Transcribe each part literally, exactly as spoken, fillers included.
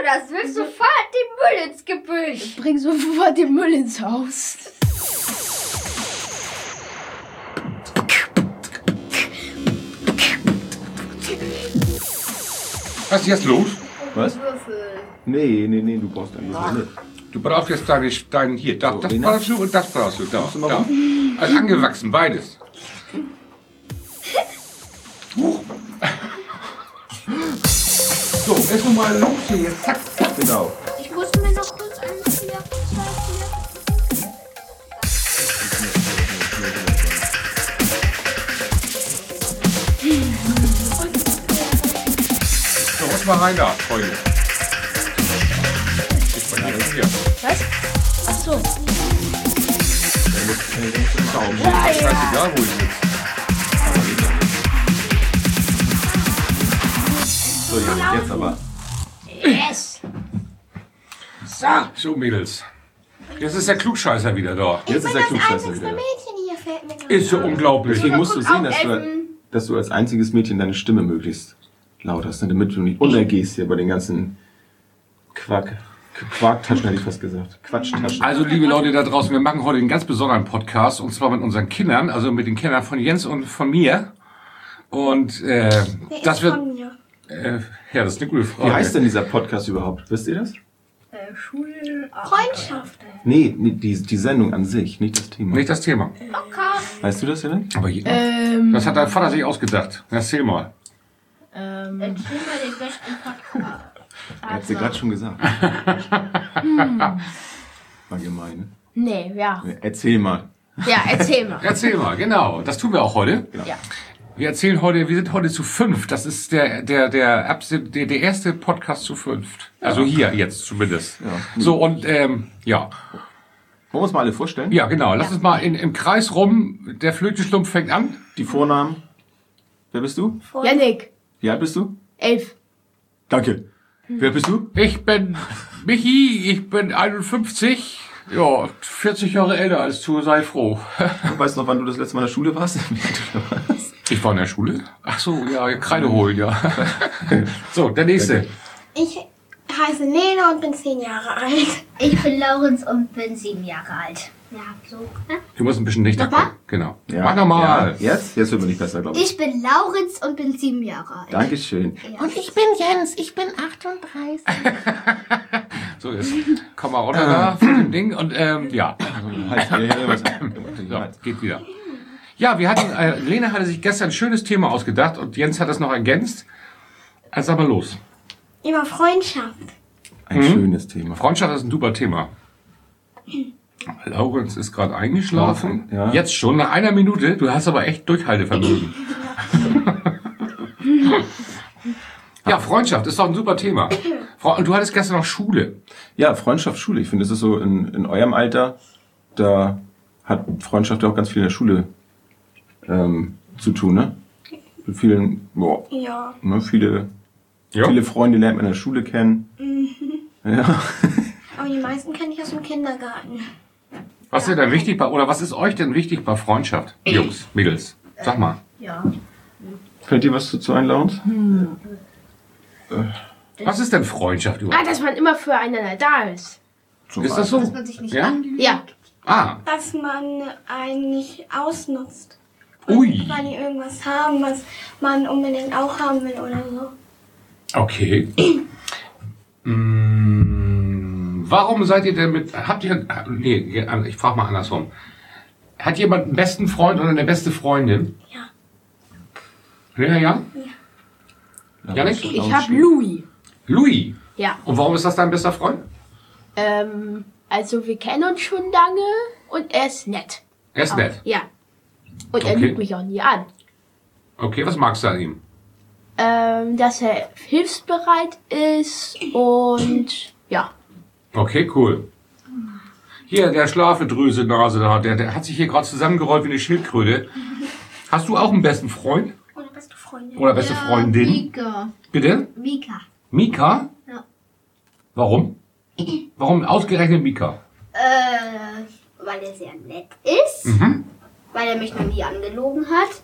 das? Wirf sofort den Müll ins Gebüsch. Bring sofort den Müll ins Haus. Was ist jetzt los? Was? Nee, nee, nee, du brauchst einen Würfel nicht. Du brauchst jetzt deine, dein, hier, das, So, das den brauchst du und das brauchst du. Da, Machst du mal da. rum? Also angewachsen, beides. Huch. So, jetzt noch mal los hier, jetzt zack. Genau. Ich muss mir noch kurz einen vier, zwei, vier. So, was mal rein da, Freunde. Ich bin hier hier. Was? Ach so. Ja, ja. Scheißegal, wo ich sitze. So, Junge, jetzt aber. Yes. So, so Mädels. Jetzt ist der Klugscheißer wieder da. Jetzt ist der Klugscheißer Das wieder da. Mädchen hier fällt mir gerade Ist so auf. unglaublich. Deswegen musst du sehen, dass Auf du, Elfen. dass du als einziges Mädchen deine Stimme möglichst laut hast, ne, damit du nicht untergehst hier bei den ganzen Quack, Quarktaschen, hätte ich fast gesagt. Quatschtaschen. Also, liebe Leute da draußen, wir machen heute einen ganz besonderen Podcast. Und zwar mit unseren Kindern, also mit den Kindern von Jens und von mir. Und äh, Wer das ist wird... von mir? Äh, ja, das ist eine gute Frage. Wie heißt denn dieser Podcast überhaupt? Wisst ihr das? Äh, Schul... Freundschaft. Nee, nee die, die Sendung an sich, nicht das Thema. Nicht das Thema. Locker. Weißt du das, Helen? Aber je, Ähm, das hat dein Vater sich ausgedacht. Erzähl mal. ähm, Erzähl mal den besten Podcast. Er hat sie gerade schon gesagt. War gemein, ne? nee, ja. Erzähl mal. Ja, erzähl mal. Erzähl mal, genau. Das tun wir auch heute. Ja. Wir erzählen heute, wir sind heute zu fünf. Das ist der, der, der, der, der erste Podcast zu fünft. Also hier jetzt zumindest. Ja. So, und, ähm, ja. Wollen wir uns mal alle vorstellen? Ja, genau. Lass uns mal in, im Kreis rum. Der Flötenschlumpf fängt an. Die Vornamen. Wer bist du? Yannick, Wie alt bist du? elf. Danke. Wer bist du? Ich bin Michi, ich bin einundfünfzig. Ja, vierzig Jahre älter als du, sei froh. Weißt du noch, wann du das letzte Mal in der Schule warst? Wie alt du da warst? Ich war in der Schule. Ach so, ja, Kreide holen, ja. So, der nächste. Ich heiße Lena und bin zehn Jahre alt. Ich bin Laurenz und bin sieben Jahre alt. Ja, so. Ne? Du musst ein bisschen dichter Nochmal? kommen. Genau. Ja. Mach nochmal. Ja. Jetzt? Jetzt wird mir nicht besser, glaube ich. Ich bin Laurenz und bin sieben Jahre alt. Dankeschön. Und ich bin Jens, ich bin achtunddreißig. So, jetzt komm mal runter da von dem Ding und ähm, ja. Halt, äh, was- So, geht wieder. Ja, wir hatten, äh, Lena hatte sich gestern ein schönes Thema ausgedacht und Jens hat das noch ergänzt. Also aber los. Über Freundschaft. Ein schönes Thema. Freundschaft ist ein super Thema. Laurenz ist gerade eingeschlafen. Ja. Jetzt schon, nach einer Minute. Du hast aber echt Durchhaltevermögen. Ja, Freundschaft ist doch ein super Thema. Fre- Und du hattest gestern noch Schule. Ja, Freundschaft, Schule. Ich finde, das ist so in, in eurem Alter, da hat Freundschaft ja auch ganz viel in der Schule ähm, zu tun, ne? Mit vielen, boah, Ja. ne, viele, Ja. viele Freunde lernt man in der Schule kennen. Ja. Aber die meisten kenne ich aus dem Kindergarten. Was ist denn wichtig bei, oder was ist euch denn wichtig bei Freundschaft? Jungs, Mädels, sag mal. Ja. Fällt dir was dazu ein, Launz? Was ist denn Freundschaft Ah, überhaupt? dass man immer füreinander da ist. Zum Ist das so? Dass man sich nicht Ja? anlügt. Ja. Ah, Dass man einen nicht ausnutzt. ui. Weil die irgendwas haben, was man unbedingt auch haben will oder so. Okay. Mm, warum seid ihr denn mit, habt ihr, nee, ich frage mal andersrum. Hat jemand einen besten Freund oder eine beste Freundin? Ja. Ja, ja? Janik? Ich hab Louis. Louis. Ja. Und warum ist das dein bester Freund? Ähm, also wir kennen uns schon lange und er ist nett. Er ist nett. Ja. Und er Okay. lügt mich auch nie an. Okay, was magst du an ihm? Ähm, dass er hilfsbereit ist und ja. Okay, cool. Hier, der Schlafedrüse-Nase da, der, der hat sich hier gerade zusammengerollt wie eine Schildkröte. Hast du auch einen besten Freund? Oder beste Freundin. Oder beste Freundin? Mika. Bitte? Mika. Mika? Ja. Warum? Warum ausgerechnet Mika? Äh, weil er sehr nett ist. Mhm. Weil er mich noch nie angelogen hat.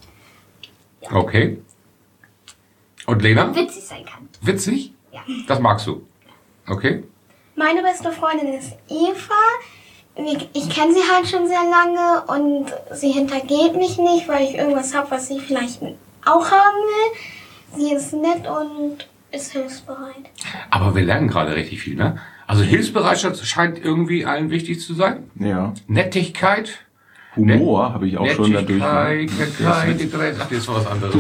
Okay. Und Lena? Witzig sein kann. Witzig? Ja. Das magst du. Okay. Meine beste Freundin ist Eva. Ich kenne sie halt schon sehr lange und sie hintergeht mich nicht, weil ich irgendwas habe, was sie vielleicht auch haben will. Sie ist nett und ist hilfsbereit. Aber wir lernen gerade richtig viel, ne? Also Hilfsbereitschaft scheint irgendwie allen wichtig zu sein. Ja. Nettigkeit. Humor habe ich auch schon dadurch. Nettigkeit, Nettigkeit, ach, das ist was anderes.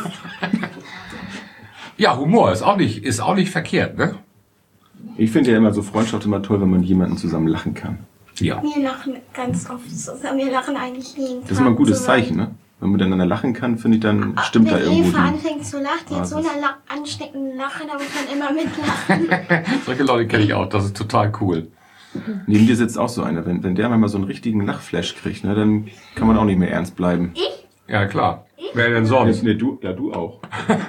Ja, Humor ist auch nicht, ist auch nicht verkehrt, ne? Ich finde ja immer so Freundschaft immer toll, wenn man jemanden zusammen lachen kann. Ja. Wir lachen ganz oft zusammen. Wir lachen eigentlich jeden Tag. Das ist immer ein gutes zusammen. Zeichen, ne? Wenn man miteinander lachen kann, finde ich, dann stimmt Wenn da irgendwo Eva die anfängt zu lachen, die hat so Basis. eine La ansteckende Lache, da muss man immer mitlachen. Solche Leute kenne ich auch, das ist total cool. Neben dir sitzt auch so einer. Wenn, wenn der mal so einen richtigen Lachflash kriegt, ne, dann kann man auch nicht mehr ernst bleiben. Ja, klar. Wer denn sonst? Nee, du, ja, du auch.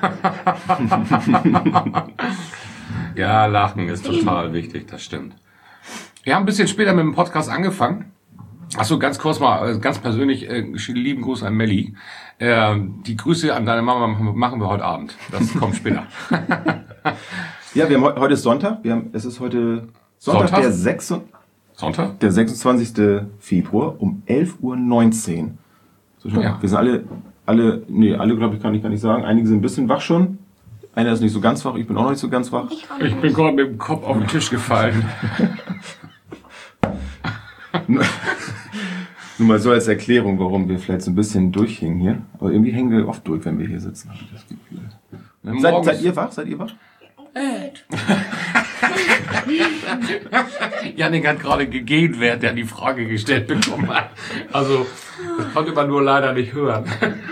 Ja, Lachen ist total wichtig, das stimmt. Wir haben ein bisschen später mit dem Podcast angefangen. Achso, ganz kurz mal, ganz persönlich, äh, lieben Gruß an Melli. Äh, die Grüße an deine Mama machen wir heute Abend. Das kommt später. Ja, wir haben heu- heute ist Sonntag. Wir haben, es ist heute Sonntag, Sonntag? Der, sechs, Sonntag? der sechsundzwanzigster Februar um elf Uhr neunzehn. So, Ja. Wir sind alle, alle, nee, alle glaube ich kann ich gar nicht sagen. Einige sind ein bisschen wach schon. Einer ist nicht so ganz wach, ich bin auch noch nicht so ganz wach. Ich auch Ich nicht. bin gerade mit dem Kopf auf den Tisch gefallen. Nur mal so als Erklärung, warum wir vielleicht so ein bisschen durchhängen hier. Aber irgendwie hängen wir oft durch, wenn wir hier sitzen, habe ich das Gefühl. Ne? Seid, Morgens- seid ihr wach? Seid ihr wach? Janik hat gerade gegähnt, während er die Frage gestellt bekommen hat. Also, das konnte man nur leider nicht hören.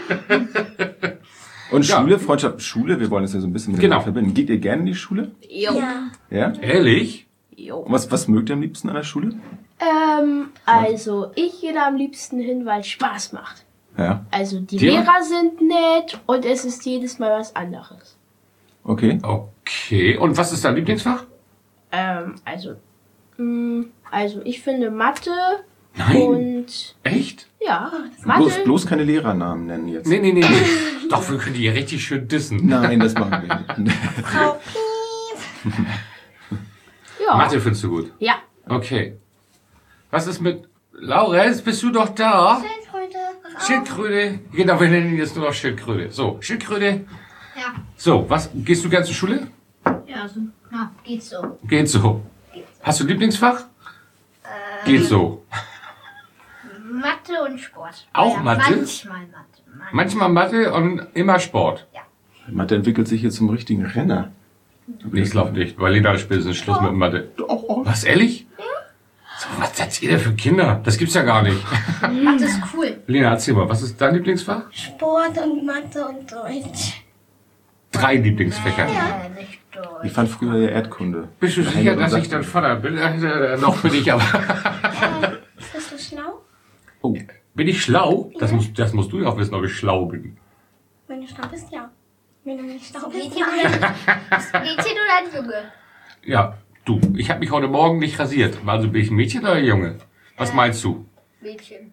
Und Ja. Schule, Freundschaft, Schule, wir wollen das ja so ein bisschen miteinander Genau. verbinden. Geht ihr gerne in die Schule? Jo. Ja. Ja? Ehrlich? Jo. Und was, was mögt ihr am liebsten an der Schule? Ähm, also, ich gehe da am liebsten hin, weil es Spaß macht. Ja. Also, die Dir? Lehrer sind nett und es ist jedes Mal was anderes. Okay. Okay. Und was ist dein Lieblingsfach? Ähm, also, mh, also ich finde Mathe Nein. und, Echt? ja, Bloß, Mathe, bloß keine Lehrernamen nennen jetzt. Nee, nee, nee. nee. Doch, wir können die hier richtig schön dissen. Nein, das machen wir nicht. Frau Piep. ja, Mathe findest du gut. ja, Okay. Was ist mit... Laurens, bist du doch da? Schildkröte. Wach auf. Schildkröte. Genau, wir nennen ihn jetzt nur noch Schildkröte. So, Schildkröte. Ja. So, was, gehst du gern zur Schule? Ja, so. Na, geht so. Geht so. Hast du ein Lieblingsfach? Geht so. Mathe und Sport. Auch ja, Mathe? Manchmal Mathe. Manchmal. Manchmal Mathe und immer Sport. Mathe entwickelt sich hier zum richtigen Renner. Nee, ich glaube nicht, weil Lena spielt ist Schluss mit Mathe. Was, ehrlich? So, was seid ihr denn für Kinder? Das gibt's ja gar nicht. Mathe ist cool. Lena, erzähl mal, was ist dein Lieblingsfach? Sport und Mathe und Deutsch. Drei Lieblingsfächer. Äh, nicht durch. Ich fand früher ja Erdkunde. Bist du sicher, dass ich dein Vater bin? Äh, noch bin ich aber. Äh, bist du schlau? Oh, bin ich schlau? Das musst, das musst du ja auch wissen, ob ich schlau bin. Wenn du schlau bist, ja. Wenn du nicht schlau bist, Mädchen nein. oder, Mädchen oder ein Junge? Ja, du, ich habe mich heute Morgen nicht rasiert. Also bin ich ein Mädchen oder ein Junge? Was meinst du? Mädchen.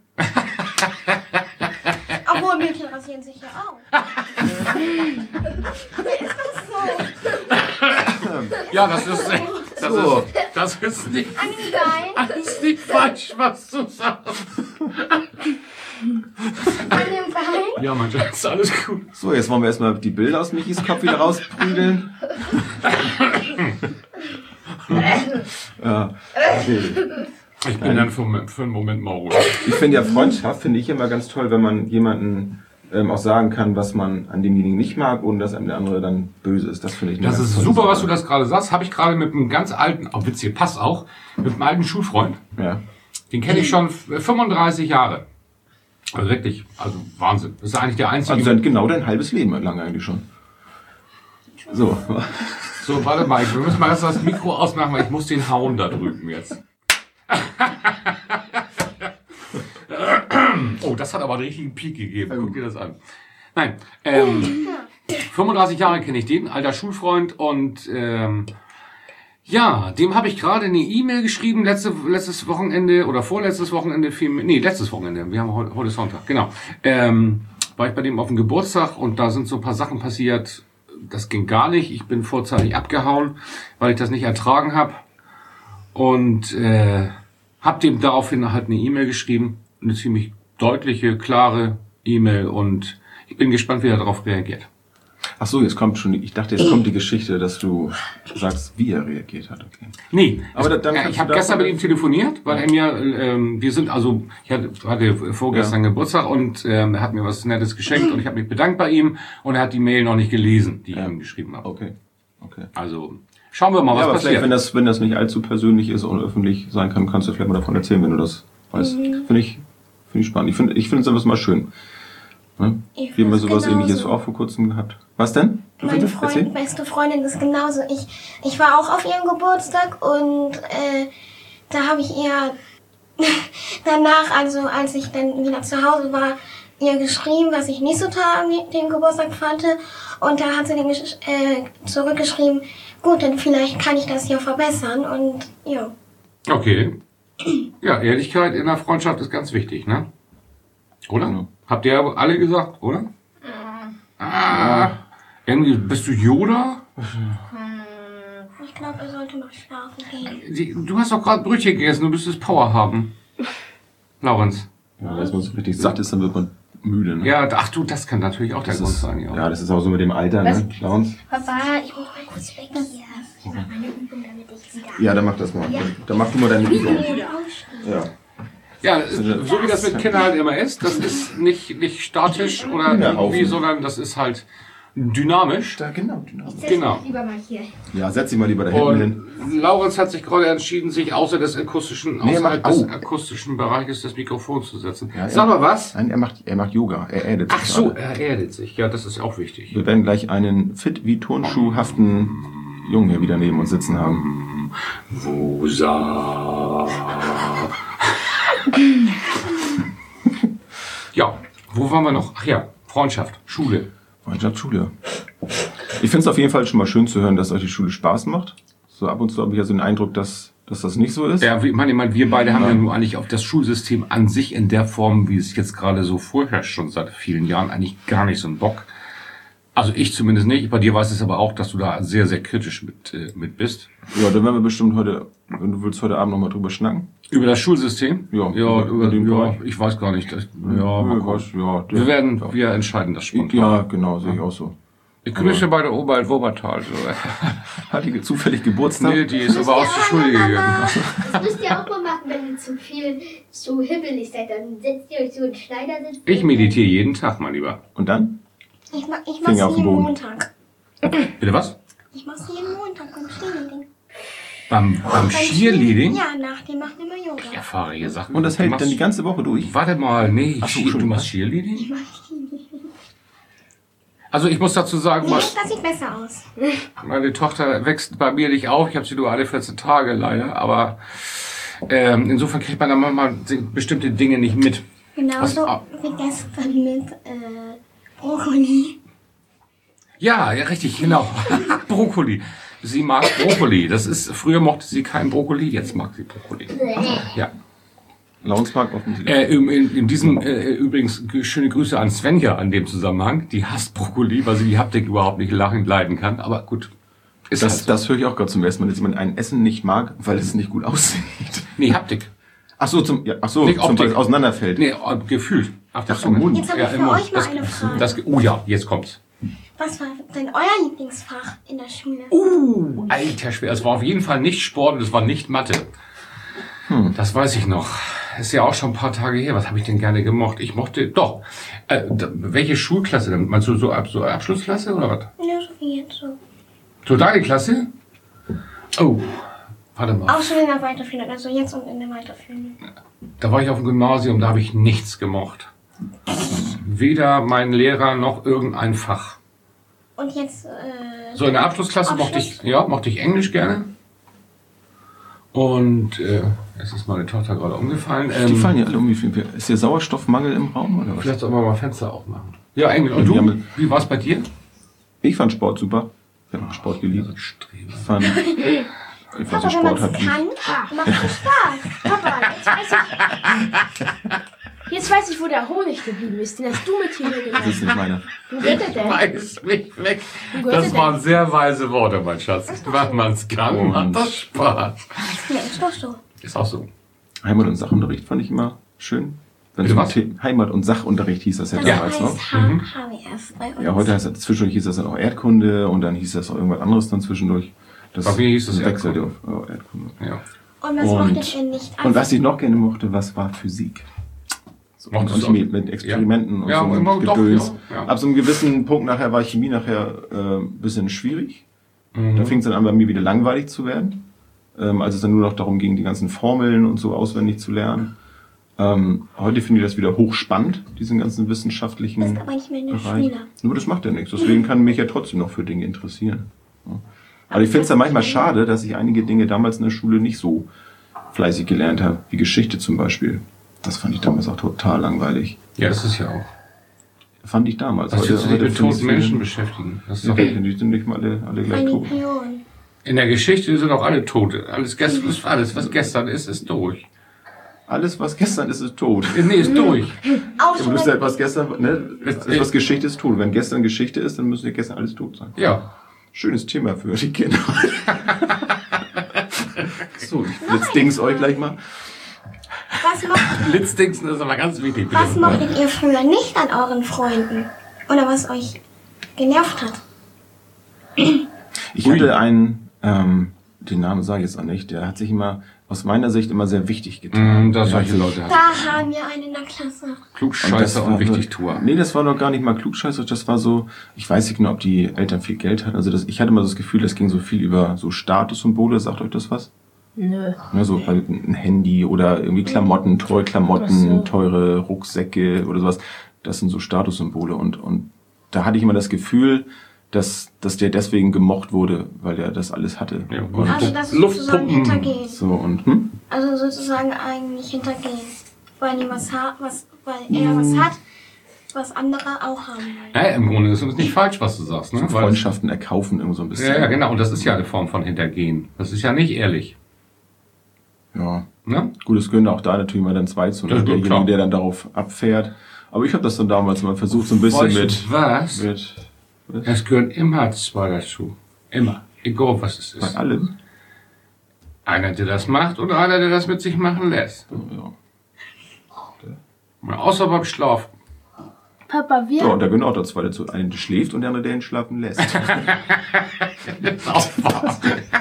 Obwohl Mädchen rasieren sich ja auch. Ist das so? Ja, das ist nicht, das So. ist, das ist nicht, Nein. das ist nicht falsch, was du sagst. An dem Bein. Ja, mein Schatz, alles gut. So, jetzt wollen wir erstmal die Bilder aus Michis Kopf wieder rausprügeln. Ja, okay. Ich bin dann für, für einen Moment mal ruhig. Ich finde ja Freundschaft, finde ich immer ganz toll, wenn man jemanden ähm, auch sagen kann, was man an demjenigen nicht mag, ohne dass einem der andere dann böse ist. Das finde ich eine Das ganz ist tolle super, Sache. was du das gerade sagst. Habe ich gerade mit einem ganz alten, oh witzig, passt auch, mit einem alten Schulfreund. Ja. Den kenne ich schon fünfunddreißig Jahre. Also wirklich, also Wahnsinn. Das ist eigentlich der einzige. Also dann genau dein halbes Leben lang eigentlich schon. So. So, warte mal, wir müssen mal erst das Mikro ausmachen, weil ich muss den hauen da drüben jetzt. Oh, das hat aber einen richtigen Peak gegeben. Guck dir das an. Nein, ähm, fünfunddreißig Jahre kenne ich den, alter Schulfreund und ähm, ja, dem habe ich gerade eine E-Mail geschrieben, letzte, letztes Wochenende oder vorletztes Wochenende, viel, nee, letztes Wochenende, wir haben heute, heute Sonntag, genau. Ähm, war ich bei dem auf dem Geburtstag und da sind so ein paar Sachen passiert, das ging gar nicht. Ich bin vorzeitig abgehauen, weil ich das nicht ertragen habe. Und äh, habe dem daraufhin halt eine E-Mail geschrieben. Eine ziemlich deutliche, klare E-Mail. Und ich bin gespannt, wie er darauf reagiert. Ach so, jetzt kommt schon, ich dachte, jetzt kommt die Geschichte, dass du sagst, wie er reagiert hat. Okay. Nee, aber es, dann äh, ich habe gestern mit ihm telefoniert, weil er mir, ähm, wir sind also, ich hatte, hatte vorgestern ja. Geburtstag und ähm, er hat mir was Nettes geschenkt und ich habe mich bedankt bei ihm und er hat die Mail noch nicht gelesen, die ja. ich ihm geschrieben habe. Okay, okay. Also schauen wir mal, was ja, aber passiert. Vielleicht, wenn das, wenn das nicht allzu persönlich ist und öffentlich sein kann, kannst du vielleicht mal davon erzählen, wenn du das weißt. Mhm. Finde ich, finde ich spannend. Ich finde, ich finde es einfach mal schön. Ne? Wir haben ja sowas genauso. Ähnliches auch vor kurzem gehabt. Was denn? Du Meine Freund, beste Freundin ist genauso. Ich, ich war auch auf ihrem Geburtstag und äh, da habe ich ihr danach, also als ich dann wieder zu Hause war, ihr geschrieben, was ich nicht so toll an dem Geburtstag fand. Und da hat sie dann äh, zurückgeschrieben, gut, dann vielleicht kann ich das ja verbessern und ja. Okay. Ja, Ehrlichkeit in der Freundschaft ist ganz wichtig, ne? Oder? Ja. Habt ihr alle gesagt, oder? Mhm. Ah, irgendwie bist du Yoda? Ich glaube, er sollte noch schlafen gehen. Du hast doch gerade Brötchen gegessen, du müsstest Power haben. Laurenz. Ja, wenn man so richtig satt ist, dann wird man müde, ne? Ja, ach du, das kann natürlich auch das der Grund ist, sein, ja. Ja, das ist auch so mit dem Alter, Was? ne, Laurenz? Papa, ich muss mal kurz weg hier. Ich mache meine Übung, damit ich wieder... Ja, dann mach das mal. Ja. Dann mach du mal deine Übung. Ja. Ja, so wie das mit Kindern halt immer ist, das ist nicht, nicht statisch oder irgendwie, sondern das ist halt dynamisch. Da, genau, dynamisch. Ich genau. Lieber mal hier. Ja, setz dich mal lieber da hinten hin. Laurenz hat sich gerade entschieden, sich außer des akustischen, nee, außerhalb macht, des oh. akustischen Bereiches des Mikrofons zu setzen. Ja, Sag mal was? Nein, er macht, er macht Yoga. Er erdet sich. Ach so, gerade. er erdet sich. Ja, das ist auch wichtig. Wir werden gleich einen fit wie turnschuhhaften Jungen hier wieder neben uns sitzen haben. Wosa. Ja, wo waren wir noch? Ach ja, Freundschaft, Schule. Freundschaft, Schule. Ich finde es auf jeden Fall schon mal schön zu hören, dass euch die Schule Spaß macht. So ab und zu habe ich ja so den Eindruck, dass, dass das nicht so ist. Ja, ich meine, ich meine, wir beide haben ja nur eigentlich auf das Schulsystem an sich in der Form, wie es jetzt gerade so vorherrscht, schon seit vielen Jahren, eigentlich gar nicht so einen Bock. Also ich zumindest nicht. Bei dir weiß es aber auch, dass du da sehr, sehr kritisch mit, äh, mit bist. Ja, da werden wir bestimmt heute, wenn du willst, heute Abend nochmal drüber schnacken. Über das Schulsystem? Ja, ja, über, über den ja Bereich. ich weiß gar nicht. Das, ja, ja, mal was, ja, der, wir werden, ja. wir entscheiden das spontan. Ja, genau, sehe ich auch so. Ich grüße bei der Oberwald Wuppertal. So. Hat die zufällig Geburtstag? Nee, die ist aber aus der Schule gegangen. Das müsst ihr auch mal machen, wenn ihr zu viel, zu hibbelig seid. Dann setzt ihr euch so in Schneidersitz. Ich meditiere jeden Tag, mein Lieber. Und dann? Ich, ma ich Finger auf mach's den jeden Boden. Montag. Bitte was? Ich mach's jeden Montag beim Cheerleading. Beim, beim Cheerleading? Ja, nach dem machen wir Yoga. Ich erfahre hier Sachen. Und das Du hält machst- dann die ganze Woche durch? Warte mal, nee, Ach so, Cheer- du schon, machst was? Cheerleading? Also ich muss dazu sagen, Nee, das sieht besser aus. meine Tochter wächst bei mir nicht auf. Ich habe sie nur alle vierzehn Tage leider. Aber ähm, insofern kriegt man dann manchmal bestimmte Dinge nicht mit. Genauso Was- wie gestern mit äh, Brokkoli. Ja, ja, richtig, genau. Brokkoli. Sie mag Brokkoli. Das ist, früher mochte sie keinen Brokkoli, jetzt mag sie Brokkoli. Ja. Launspark offensichtlich. Äh, in, in, in diesem, äh, übrigens, g- schöne Grüße an Svenja an dem Zusammenhang. Die hasst Brokkoli, weil sie die Haptik überhaupt nicht lachen, leiden kann. Aber gut. Ist Das, halt so. das höre ich auch gerade zum ersten Mal, dass jemand ein Essen nicht mag, weil es nicht gut aussieht. Nee, Haptik. Ach so, zum, ja, ach so, Nicht zum, Optik. weil es auseinanderfällt. Nee, äh, gefühlt. Auf der Ach, Zunge. im Mund. Jetzt habe Ja, ich im für Mund. euch mal Das, eine Frage. das, oh ja, jetzt kommt's. Was war denn euer Lieblingsfach in der Schule? Uh, alter Schwer. Es war auf jeden Fall nicht Sport und es war nicht Mathe. Hm. Das weiß ich noch. Ist ja auch schon ein paar Tage her. Was habe ich denn gerne gemocht? Ich mochte, doch. Äh, da, welche Schulklasse denn? Meinst du so, Ab- so Abschlussklasse oder was? Ja, so wie jetzt so. So deine Klasse? Oh, warte mal. Auch schon in der Weiterführung, also jetzt und in der Weiterführung. Da war ich auf dem Gymnasium, da habe ich nichts gemocht. Weder mein Lehrer noch irgendein Fach. Und jetzt, äh, So in der Abschlussklasse mochte ich, ja, mochte ich Englisch gerne. Und äh, es ist meine Tochter gerade umgefallen. Die Ähm, fallen ja alle um. Wie viel? Ist hier Sauerstoffmangel im Raum oder was? Vielleicht sollen wir mal Fenster aufmachen. Ja, Englisch. Und Und wir du? haben- Wie war es bei dir? Ich fand Sport super. Ich habe Sport geliebt. Streber. Ich fand, ich fand so Papa, wenn man Sport hat es mich. kann, macht es Spaß. Papa, jetzt weiß ich. Jetzt weiß ich, wo der Honig geblieben ist. Den hast du mit hier Das genommen. ist nicht meine. Wo gehört der denn? Weiß mich weg. Wo gehört Das der waren sehr weise Worte, mein Schatz. Wenn man es kann, Oh, macht das Spaß. Ja, ist doch so. Ist auch so. Heimat- und Sachunterricht fand ich immer schön. Wenn Bitte so was? The- Heimat- und Sachunterricht hieß das ja Das damals noch. heißt H H W F bei uns. Ja, heute heißt das, zwischendurch hieß das dann auch Erdkunde und dann hieß das auch irgendwas anderes dann zwischendurch. Das Bei mir hieß es wechselte Erdkunde. auf oh, Erdkunde. Ja. Und was Und- mochtet ihr nicht? Und was ich noch gerne mochte, was war Physik. So, und Mochtest du Chemie auch? mit Experimenten Ja. und Ja, so immer- mit doch, Gedöns. ja, ja. Ab so einem gewissen Punkt nachher war Chemie nachher äh, ein bisschen schwierig. Mhm. Da fing es dann an, bei mir wieder langweilig zu werden. Ähm, als es dann nur noch darum ging, die ganzen Formeln und so auswendig zu lernen. Ähm, heute finde ich das wieder hochspannend, diesen ganzen wissenschaftlichen Du bist aber nicht mehr in der Bereich. Schule. Nur das macht ja nichts. Deswegen kann mich ja trotzdem noch für Dinge interessieren. Ja. Aber ich finde es ja manchmal schade, dass ich einige Dinge damals in der Schule nicht so fleißig gelernt habe, wie Geschichte zum Beispiel. Das fand ich damals auch total langweilig. Ja, das ist ja auch. Fand ich damals. Das wird sich mit finde ich toten es- Menschen beschäftigen. Das ist Ja, doch, die sind nicht mal alle, alle gleich Eine tot. Million. in der Geschichte sind auch alle Tote. Alles, gestern, alles, was gestern ist, ist durch. Alles, was gestern ist, ist tot. Nee, ist durch. Auch Ja, schon aber das ist mal- ja, was gestern, ne? Das ist, was Geschichte ist, tot. Wenn gestern Geschichte ist, dann müsste ja gestern alles tot sein. Ja. Schönes Thema für die Kinder. So, ich blitzdings euch gleich mal. was, mocht, Blitzdingsen ist aber ganz wichtig. bitte. was mochtet ihr früher nicht an euren Freunden? Oder was euch genervt hat? Ich hatte einen, ähm, den Namen sage ich jetzt auch nicht, der hat sich immer, aus meiner Sicht immer sehr wichtig getan. Mm, da Der solche hat sich- Leute hat. Da haben wir einen in der Klasse. Klugscheißer und, war- Wichtigtuer. Nee, das war noch gar nicht mal Klugscheißer, das war so, ich weiß nicht genau, ob die Eltern viel Geld hatten. Also das, ich hatte immer so das Gefühl, das ging so viel über so Statussymbole, sagt euch das was? Nö. Ne, so halt ein Handy oder irgendwie Klamotten, teure Klamotten, teure Rucksäcke oder sowas. Das sind so Statussymbole und, und da hatte ich immer das Gefühl, dass, dass der deswegen gemocht wurde, weil er das alles hatte. Ja, und, Also das ist sozusagen Luftpumpen. hintergehen. so und, hm? Also sozusagen eigentlich hintergehen. Weil, die was ha was, weil er was hat, was andere auch haben wollen. Ja, im Grunde ist es nicht falsch, was du sagst. Ne? Weil- Freundschaften erkaufen irgendwo so ein bisschen. Ja, ja, genau. Und das ist ja eine Form von Hintergehen. Das ist ja nicht ehrlich. Ja. Ne? Gut, es gehören auch da natürlich mal dann zwei zu, Ja, ne? gut, Derjenige, klar. der dann darauf abfährt. Aber ich habe das dann damals mal versucht, so ein bisschen Weißt du mit, was? mit, Es gehören immer zwei dazu. Immer. Egal, was es bei ist. allem. Einer, der das macht und einer, der das mit sich machen lässt. Ja. Mal außer beim Schlafen. Papa, wir, Ja, und da gehören auch da zwei dazu. Einer, der schläft und der andere, der ihn schlafen lässt. Auch wahr.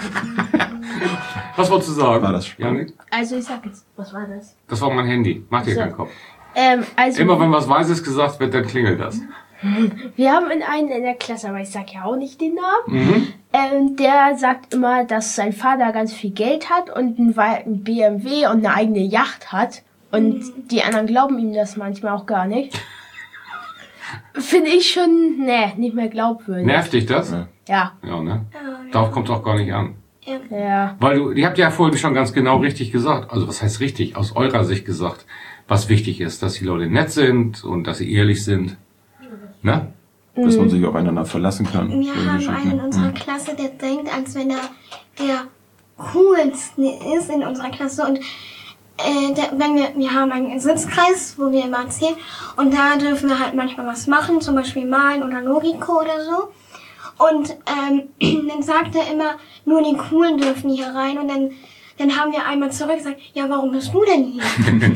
Was wolltest du sagen? War das spannend? Janik? also ich sag jetzt, was war das? Das war mein Handy. Mach dir So. keinen Kopf. Ähm, also, Immer wenn was Weises gesagt wird, dann klingelt das. wir haben in einen in der Klasse, aber ich sag ja auch nicht den Namen, Mhm. ähm, der sagt immer, dass sein Vater ganz viel Geld hat und ein, Wa- ein B M W und eine eigene Yacht hat. Und die anderen glauben ihm das manchmal auch gar nicht. Finde ich schon, ne, nicht mehr glaubwürdig. Nervt dich das? Ja. Ja, Ja, ne? Ja, Darauf kommt es auch gar nicht an. ja. ja. Weil du, ihr habt ja vorhin schon ganz genau richtig gesagt, also was heißt richtig, aus eurer Sicht gesagt, was wichtig ist, dass die Leute nett sind und dass sie ehrlich sind. Ne? Dass man sich aufeinander verlassen kann. Wir Solche haben Geschichten. einen in unserer Hm. Klasse, der denkt, als wenn er der coolste ist in unserer Klasse. Und äh, der, wenn wir, wir haben einen Sitzkreis, wo wir immer erzählen. Und da dürfen wir halt manchmal was machen, zum Beispiel malen oder Logiko oder so. Und ähm, dann sagt er immer, nur die Coolen dürfen hier rein. Und dann, dann haben wir einmal zurück gesagt, ja, warum bist du denn hier?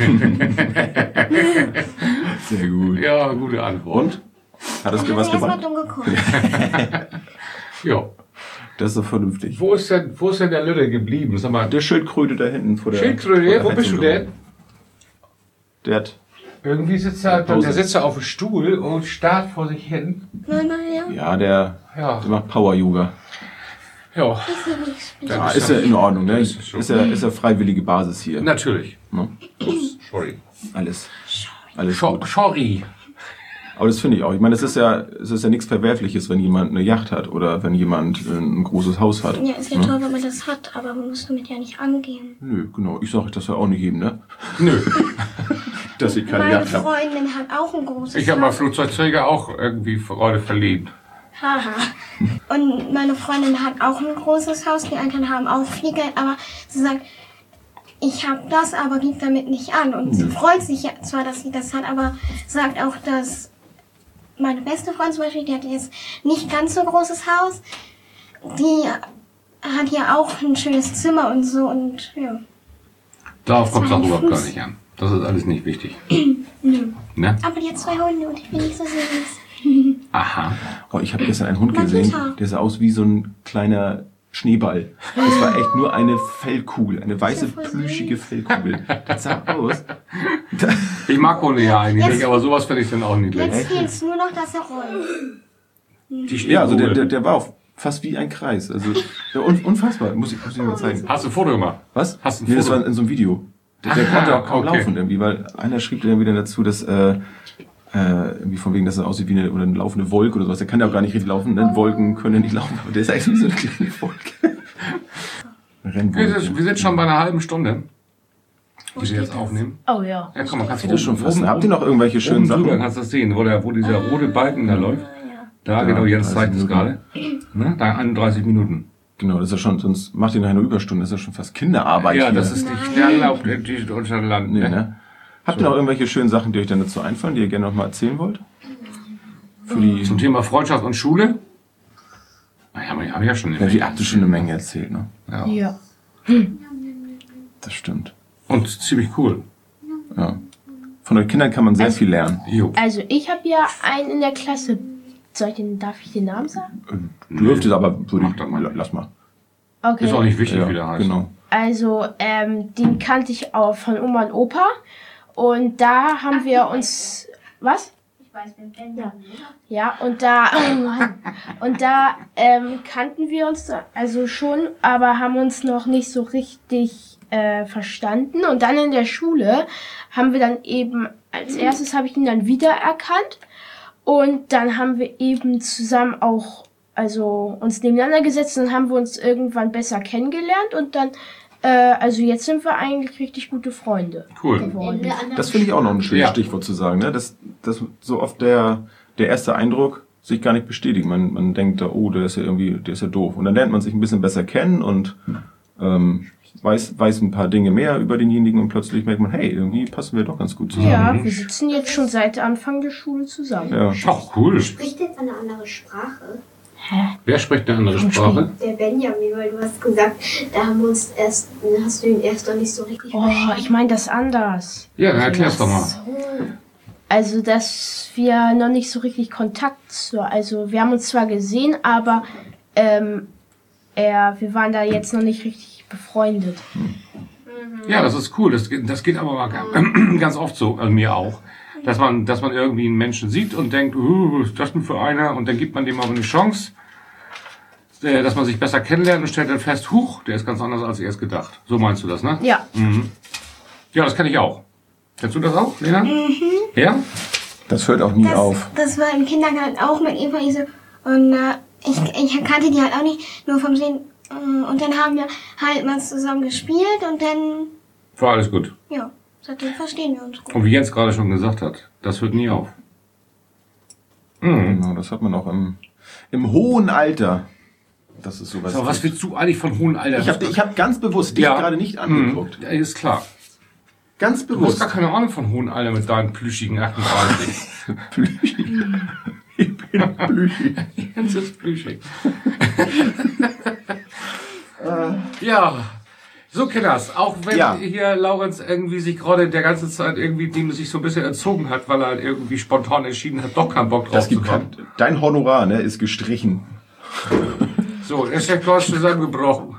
Sehr gut. Ja, gute Antwort. Und? Hat das Dann dir hat was er erstmal gebracht? dumm geguckt. Ja. Das ist doch vernünftig. Wo ist denn, wo ist denn der Lütte geblieben? Sag mal, Der Schildkröte da hinten vor der... Schildkröte, vor der wo bist du Heizung denn? Der hat... Irgendwie sitzt er, Pause. der sitzt er auf dem Stuhl und starrt vor sich hin. Na, na, ja. Ja, der, Ja. der macht Power-Yoga. Ja. Ist ja nichts. Ja, ist ja in Ordnung, ne? Ist schon. Ist ja, ist ja freiwillige Basis hier. Natürlich. Ne? Sorry. Alles. Alles Scho- gut. Sorry. Aber das finde ich auch. Ich meine, es ist ja, es ist ja nichts Verwerfliches, wenn jemand eine Yacht hat oder wenn jemand äh, ein großes Haus hat. Ja, ist ja Ne? toll, wenn man das hat, aber man muss damit ja nicht angehen. Nö, genau. Ich sage das ja auch nicht jedem, ne? Nö. Dass ich keine Meine Yacht habe. Freundin hat auch ein großes Ich habe mal Haus. Flugzeugträger auch irgendwie Freude verliehen. Haha. Und meine Freundin hat auch ein großes Haus. Die Eltern haben auch viel Geld, aber sie sagt, ich habe das, aber gibt damit nicht an. Und sie freut sich ja zwar, dass sie das hat, aber sagt auch, dass meine beste Freundin zum Beispiel, die hat jetzt nicht ganz so großes Haus, die hat ja auch ein schönes Zimmer und so und ja. Darauf kommt es auch überhaupt gar nicht an. Das ist alles nicht wichtig. Ne? Aber die hat zwei Hunde und ich bin nicht so süß. Aha. Oh, ich habe gestern einen Hund Mein gesehen, Mutter. der sah aus wie so ein kleiner Schneeball. Das war echt nur eine Fellkugel, eine weiße, voll süß. plüschige Fellkugel. Das sah aus. Ich mag Hunde ja eigentlich Jetzt- nicht, aber sowas finde ich dann auch niedlich. Jetzt fehlt es nur noch, dass er rollt. Die Ja, also der, der, Schneekugel. der war auf, fast wie ein Kreis. Also ja, un, unfassbar. Muss ich, muss ich mal zeigen. Hast du ein Foto gemacht? Was? Hast du ein Nee, das Foto? war in so einem Video. Der, der Aha, konnte auch kaum okay. laufen irgendwie, weil einer schrieb dann wieder dazu, dass äh, äh, irgendwie von wegen, dass er aussieht wie eine, oder eine laufende Wolke oder sowas. Der kann ja auch gar nicht richtig laufen, ne? Wolken können ja nicht laufen, aber der ist eigentlich wie so eine kleine Wolke. Eine Wir Rennwolke. sind, wir sind schon bei einer halben Stunde, die wir jetzt aufnehmen. Oh ja. Ja, komm, man kannst Geht das schon fast. Habt ihr noch irgendwelche schönen oben drüber Sachen? kannst du das sehen, wo, der, wo dieser rote Balken da läuft. Da, Ja, genau, Jens dreißig zeigt es gerade. Ne? Da einunddreißig Minuten. Genau, das ist ja schon, sonst macht ihr nachher eine Überstunde, das ist ja schon fast Kinderarbeit. Ja, hier. das ist nicht erlaubt in diesem Land. Nee, Ne? ne? Habt ihr noch irgendwelche schönen Sachen, die euch dann dazu einfallen, die ihr gerne noch mal erzählen wollt? Für die, Zum Thema Freundschaft und Schule? Na ja, aber habe ich ja schon. ja, die habt ihr schon eine Menge erzählt, ne? Ja. Ja. Das stimmt. Und ziemlich cool. Ja. Von euren Kindern kann man sehr Also- viel lernen. Jo. Also ich habe ja einen in der Klasse. Soll ich den, darf ich den Namen sagen? Du dürftest aber, würde Mach ich, doch mal. lass mal. Okay. Ist auch nicht wichtig, Ja, wie der heißt. genau. Also, ähm, den kannte ich auch von Oma und Opa. Und da haben wir uns. Was? Ich weiß, wer Ben ja. Ja, und da. Oh Mann. Und da ähm, kannten wir uns also schon, aber haben uns noch nicht so richtig äh, verstanden. Und dann in der Schule haben wir dann eben. Als erstes habe ich ihn dann wiedererkannt. Und dann haben wir eben zusammen auch, also uns nebeneinander gesetzt und haben wir uns irgendwann besser kennengelernt und dann, äh, also jetzt sind wir eigentlich richtig gute Freunde Cool. geworden. Das finde ich auch noch ein schönes Ja. Stichwort zu sagen, ne? Dass, dass so oft der, der erste Eindruck sich gar nicht bestätigt. Man, man denkt, da, oh, der ist ja irgendwie, der ist ja doof. Und dann lernt man sich ein bisschen besser kennen und ähm, weiß, weiß ein paar Dinge mehr über denjenigen und plötzlich merkt man, hey, irgendwie passen wir doch ganz gut zusammen. Ja, wir sitzen jetzt schon seit Anfang der Schule zusammen. Ja. Ach, cool. Spricht jetzt eine andere Sprache? Wer spricht eine andere Sprache? Der Benjamin, weil du hast gesagt, da haben wir uns erst, hast du ihn erst noch nicht so richtig Oh, ich meine das anders. Ja, dann erklär's doch mal. Also, dass wir noch nicht so richtig Kontakt zu, also wir haben uns zwar gesehen, aber ähm, er, wir waren da jetzt noch nicht richtig befreundet. Ja, das ist cool. Das, geht- das geht aber mal ganz- ganz oft so, also mir auch. Dass man, dass man irgendwie einen Menschen sieht und denkt, uh, was ist das denn für einer? Und dann gibt man dem aber eine Chance, äh, dass man sich besser kennenlernt und stellt dann fest, huch, der ist ganz anders als erst gedacht. So meinst du das, ne? Ja. Mhm. Ja, das kenne ich auch. Kennst du das auch, Lena? Mhm. Ja? Das hört auch nie Das, auf. das war im Kindergarten auch mit Eva. Ich so, und äh, ich, ich kannte die halt auch nicht, nur vom Sehen. Äh, Und dann haben wir halt mal zusammen gespielt und dann, War alles gut. ja, seitdem verstehen wir uns gut. Und wie Jens gerade schon gesagt hat, das hört nie auf. Mhm. Genau, das hat man auch im, im hohen Alter. Das ist sowas. So, was willst du eigentlich von hohen Alter? ich habe ich hab ganz bewusst dich gerade nicht angeguckt. Mhm. Ja, ist klar. Ganz Du hast bewusst. gar keine Ahnung von hohen Alter mit deinen plüschigen achtunddreißig. Plüschig. Ich bin plüschig. Jens ist plüschig. Ja, so Kinders, auch wenn Ja. hier Laurenz irgendwie sich gerade der ganze Zeit irgendwie dem sich so ein bisschen entzogen hat, weil er irgendwie spontan entschieden hat, doch keinen Bock drauf Das zu gibt kommen. kein, dein Honorar, ne, ist gestrichen. So, er ist ja gleich zusammengebrochen.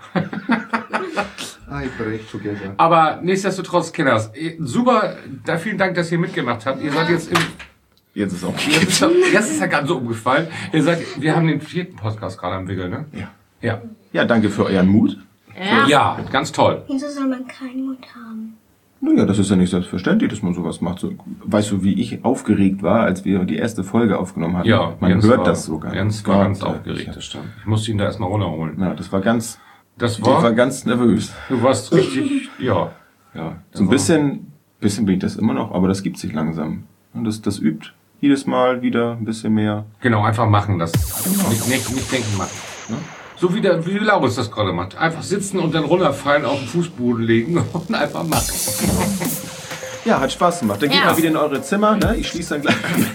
I break together. Aber nichtsdestotrotz, Kinders, eh, super, da vielen Dank, dass ihr mitgemacht habt. Ihr seid jetzt im, Jetzt ist auch jetzt ist, er- jetzt ist er ganz so umgefallen. Ihr seid, wir haben den vierten Podcast gerade am Wickeln, ne? Ja. Ja. Ja, danke für euren Mut. Ja. Ja, ganz toll. Wieso soll man keinen Mut haben? Naja, das ist ja nicht selbstverständlich, dass man sowas macht. So, weißt du, wie ich aufgeregt war, als wir die erste Folge aufgenommen hatten? Ja, Man Jens hört war, das sogar. Jens war Gott, ganz äh, aufgeregt, das stimmt. Ich musste ihn da erstmal runterholen. Ja, das war ganz, Das ich war war, ganz nervös. du warst richtig, ja. Ja, So ein bisschen, bisschen bin ich das immer noch, aber das gibt sich langsam. Und das, das übt jedes Mal wieder ein bisschen mehr. Genau, einfach machen das. Nicht, nicht, nicht denken machen. Ne? So wie, der, wie Laurens das gerade macht. Einfach sitzen und dann runterfallen, auf den Fußboden legen und einfach machen. Ja, hat Spaß gemacht. Dann geht Ja. mal wieder in eure Zimmer. Ne? Ich schließe dann gleich wieder.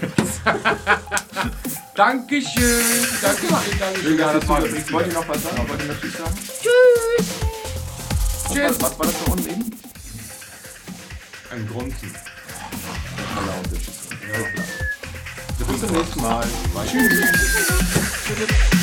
Dankeschön. Dankeschön, Dankeschön. Ja, das war Ich wollte noch was sagen. Wollte ich noch Tschüss sagen? Tschüss. Was war, was war das da unten eben? ein Grunzen. Bis zum nächsten Mal. Tschüss.